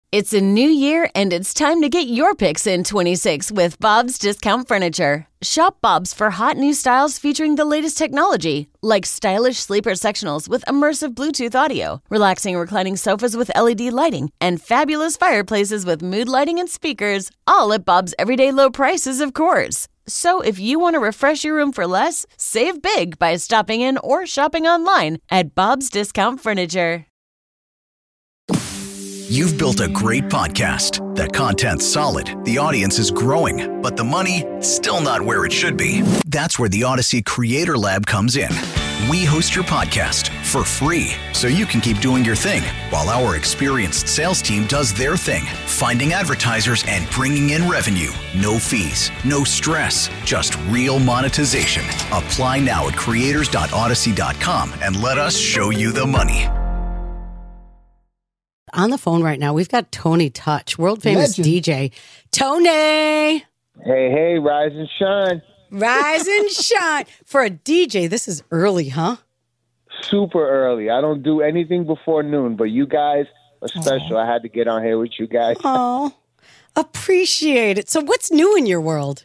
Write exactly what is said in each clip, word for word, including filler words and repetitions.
It's a new year, and it's time to get your picks in twenty-six with Bob's Discount Furniture. Shop Bob's for hot new styles featuring the latest technology, like stylish sleeper sectionals with immersive Bluetooth audio, relaxing reclining sofas with L E D lighting, and fabulous fireplaces with mood lighting and speakers, all at Bob's everyday low prices, of course. So if you want to refresh your room for less, save big by stopping in or shopping online at Bob's Discount Furniture. You've built a great podcast. The content's solid, the audience is growing, but the money, still not where it should be. That's where the Odyssey Creator Lab comes in. We host your podcast for free, so you can keep doing your thing, while our experienced sales team does their thing, finding advertisers and bringing in revenue. No fees, no stress, just real monetization. Apply now at creators dot odyssey dot com and let us show you the money. On the phone right now, we've got Tony Touch, world famous Legend. D J. Tony! Hey, hey, rise and shine. Rise and shine. For a D J, this is early, huh? Super early. I don't do anything before noon, but you guys are special. Aww. I had to get on here with you guys. Oh, appreciate it. So what's new in your world?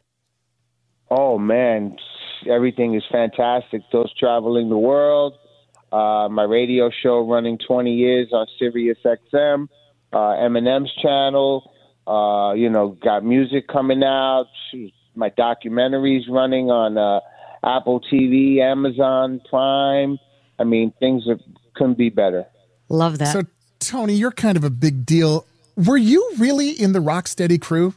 Oh, man. Everything is fantastic. Those traveling the world. Uh, my radio show running twenty years on Sirius X M, uh, Eminem's channel, uh, you know, got music coming out. My documentary's running on uh, Apple T V, Amazon Prime. I mean, things are, couldn't be better. Love that. So, Tony, you're kind of a big deal. Were you really in the Rocksteady crew?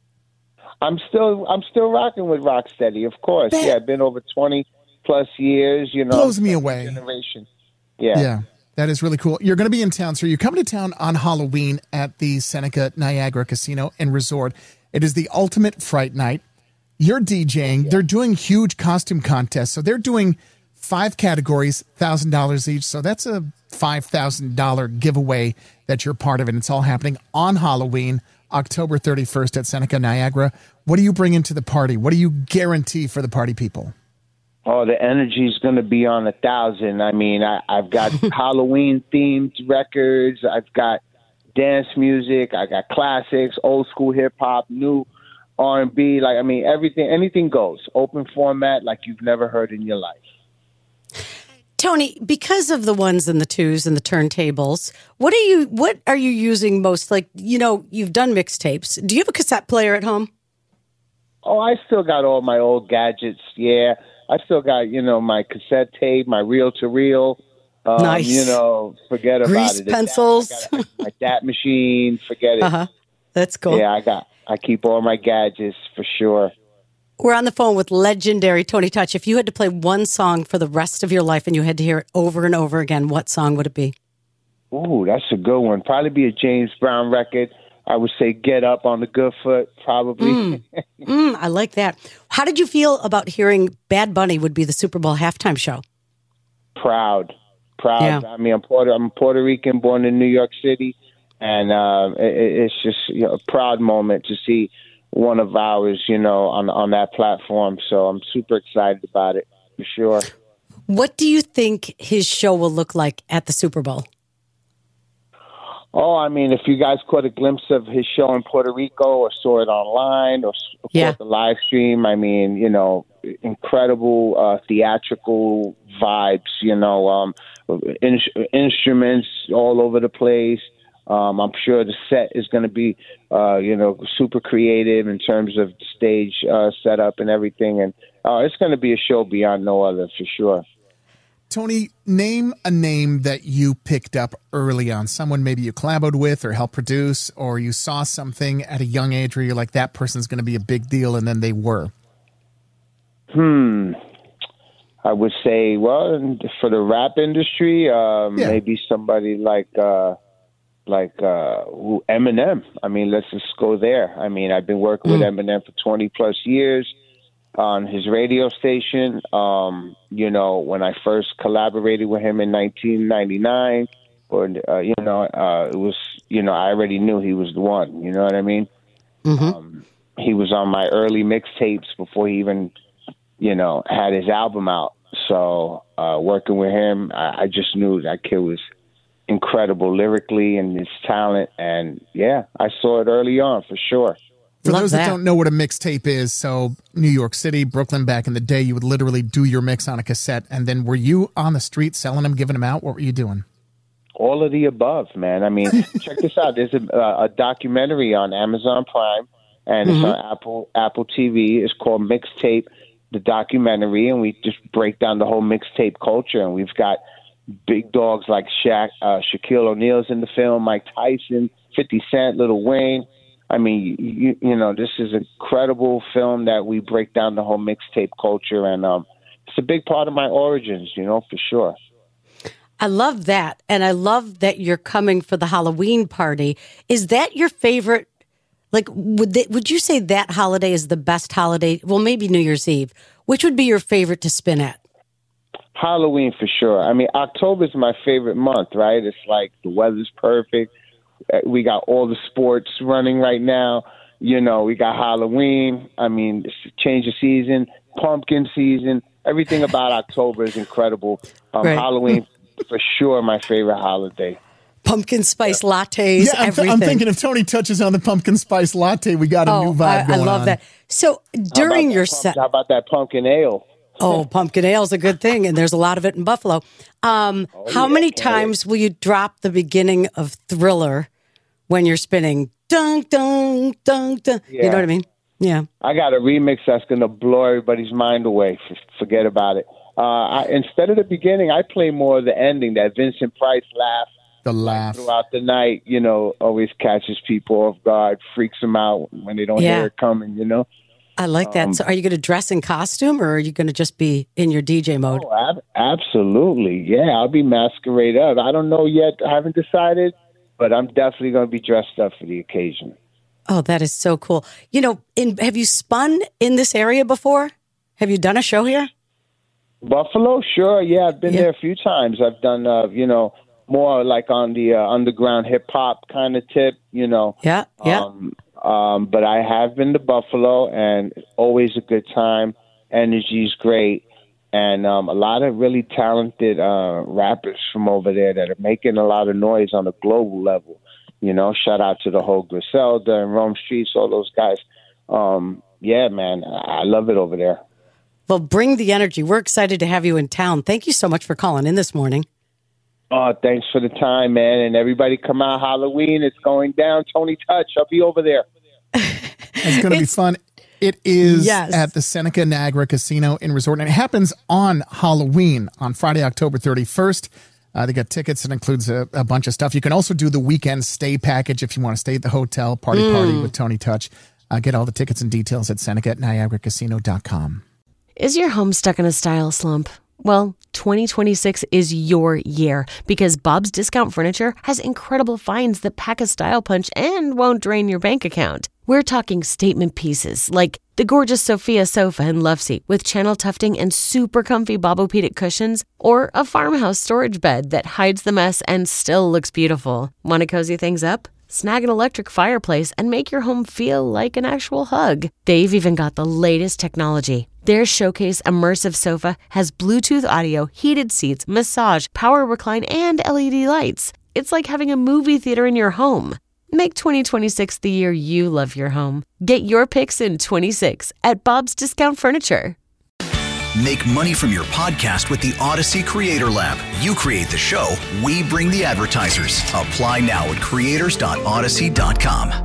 I'm still, I'm still rocking with Rocksteady, of course. That- yeah, I've been over twenty plus years, you know. Blows me away. Generation. Yeah. Yeah, that is really cool. You're going to be in town, so you're coming to town on Halloween at the Seneca Niagara Casino and Resort. It is the ultimate fright night. You're DJing. Yeah. They're doing huge costume contests. So they're doing five categories, one thousand dollars each. So that's a five thousand dollars giveaway that you're part of. And it's all happening on Halloween, October thirty-first at Seneca Niagara. What do you bring into the party? What do you guarantee for the party people? Oh, the energy's going to be on a thousand. I mean, I, I've got Halloween-themed records. I've got dance music. I got classics, old school hip-hop, new R and B. Like, I mean, everything, anything goes. Open format like you've never heard in your life. Tony, because of the ones and the twos and the turntables, what are you what are you using most? Like, you know, you've done mixtapes. Do you have a cassette player at home? Oh, I still got all my old gadgets, yeah. I still got, you know, my cassette tape, my reel-to-reel. Um, nice. You know, forget about Grease it. Grease pencils. I got, my DAT machine, forget it. Uh-huh. That's cool. Yeah, I got. I keep all my gadgets for sure. We're on the phone with legendary Tony Touch. If you had to play one song for the rest of your life and you had to hear it over and over again, what song would it be? Ooh, that's a good one. Probably be a James Brown record. I would say Get Up on the Good Foot, probably. Mm. mm, I like that. How did you feel about hearing Bad Bunny would be the Super Bowl halftime show? Proud. Proud. Yeah. I mean, I'm Puerto, I'm Puerto Rican, born in New York City, and uh, it, it's just, you know, a proud moment to see one of ours, you know, on, on that platform. So I'm super excited about it, for sure. What do you think his show will look like at the Super Bowl? Oh, I mean, if you guys caught a glimpse of his show in Puerto Rico or saw it online or yeah. caught the live stream, I mean, you know, incredible uh, theatrical vibes, you know, um, in- instruments all over the place. Um, I'm sure the set is going to be, uh, you know, super creative in terms of the stage uh, setup and everything. And uh, it's going to be a show beyond no other, for sure. Tony, name a name that you picked up early on, someone maybe you collaborated with or helped produce, or you saw something at a young age where you're like, that person's going to be a big deal, and then they were. Hmm. I would say, well, for the rap industry, um, yeah. maybe somebody like uh, like uh, Eminem. I mean, let's just go there. I mean, I've been working mm. with Eminem for twenty plus years. On his radio station. Um, you know, when I first collaborated with him in nineteen ninety-nine, or, uh, you know, uh, it was, you know, I already knew he was the one, you know what I mean? Mm-hmm. Um, he was on my early mixtapes before he even, you know, had his album out. So uh, working with him, I, I just knew that kid was incredible lyrically and his talent. And yeah, I saw it early on for sure. For Love those that. that don't know what a mixtape is, so New York City, Brooklyn, back in the day, you would literally do your mix on a cassette. And then were you on the street selling them, giving them out? What were you doing? All of the above, man. I mean, check this out. There's a, a documentary on Amazon Prime, and it's mm-hmm. on Apple Apple T V. It's called Mixtape, the documentary, and we just break down the whole mixtape culture. And we've got big dogs like Shaq, uh, Shaquille O'Neal's in the film, Mike Tyson, fifty Cent, Lil Wayne. I mean, you, you know, this is an incredible film that we break down the whole mixtape culture, and um, it's a big part of my origins, you know, for sure. I love that, and I love that you're coming for the Halloween party. Is that your favorite? Like, would they, would you say that holiday is the best holiday? Well, maybe New Year's Eve. Which would be your favorite to spin at? Halloween for sure. I mean, October is my favorite month, right? It's like the weather's perfect. We got all the sports running right now. You know, we got Halloween. I mean, it's change of season, pumpkin season. Everything about October is incredible. Um, right. Halloween, for sure, my favorite holiday. Pumpkin spice lattes, yeah, I'm, everything. I'm thinking if Tony touches on the pumpkin spice latte, we got a oh, new vibe I, going on. I love on. that. So during your set, how about that pumpkin ale? Oh, pumpkin ale is a good thing, and there's a lot of it in Buffalo. Um, oh, how yeah, many times will you drop the beginning of Thriller when you're spinning? Dun, dun, dun, dun. Yeah. You know what I mean? Yeah. I got a remix that's going to blow everybody's mind away. Forget about it. Uh, I, instead of the beginning, I play more of the ending, that Vincent Price laugh. The laugh. Throughout the night, you know, always catches people off guard, freaks them out when they don't yeah. hear it coming, you know? I like that. Um, so are you going to dress in costume, or are you going to just be in your D J mode? Oh, ab- absolutely. Yeah, I'll be masquerade up. I don't know yet. I haven't decided, but I'm definitely going to be dressed up for the occasion. Oh, that is so cool. You know, in, have you spun in this area before? Have you done a show here? Buffalo? Sure. Yeah, I've been yeah. there a few times. I've done, uh, you know, more like on the uh, underground hip hop kind of tip, you know. Yeah, yeah. Um, um, but I have been to Buffalo, and it's always a good time. Energy's great, and um, a lot of really talented uh, rappers from over there that are making a lot of noise on a global level. You know, shout out to the whole Griselda and Rome Streets, all those guys. Um, yeah, man, I love it over there. Well, bring the energy. We're excited to have you in town. Thank you so much for calling in this morning. Oh, thanks for the time, man. And everybody come out Halloween. It's going down. Tony Touch, I'll be over there. It's going to be fun. It is yes. at the Seneca Niagara Casino and Resort, and it happens on Halloween on Friday, October thirty-first. Uh, they got tickets that includes a, a bunch of stuff. You can also do the weekend stay package if you want to stay at the hotel, party mm. party with Tony Touch. Uh, get all the tickets and details at Seneca Niagara Casino dot com. Is your home stuck in a style slump? Well, twenty twenty-six is your year because Bob's Discount Furniture has incredible finds that pack a style punch and won't drain your bank account. We're talking statement pieces like the gorgeous Sophia sofa and love seat with channel tufting and super comfy Bobopedic cushions, or a farmhouse storage bed that hides the mess and still looks beautiful. Want to cozy things up? Snag an electric fireplace and make your home feel like an actual hug. They've even got the latest technology. Their Showcase Immersive Sofa has Bluetooth audio, heated seats, massage, power recline, and L E D lights. It's like having a movie theater in your home. Make twenty twenty-six the year you love your home. Get your picks in twenty-six at Bob's Discount Furniture. Make money from your podcast with the Odyssey Creator Lab. You create the show, we bring the advertisers. Apply now at creators dot odyssey dot com.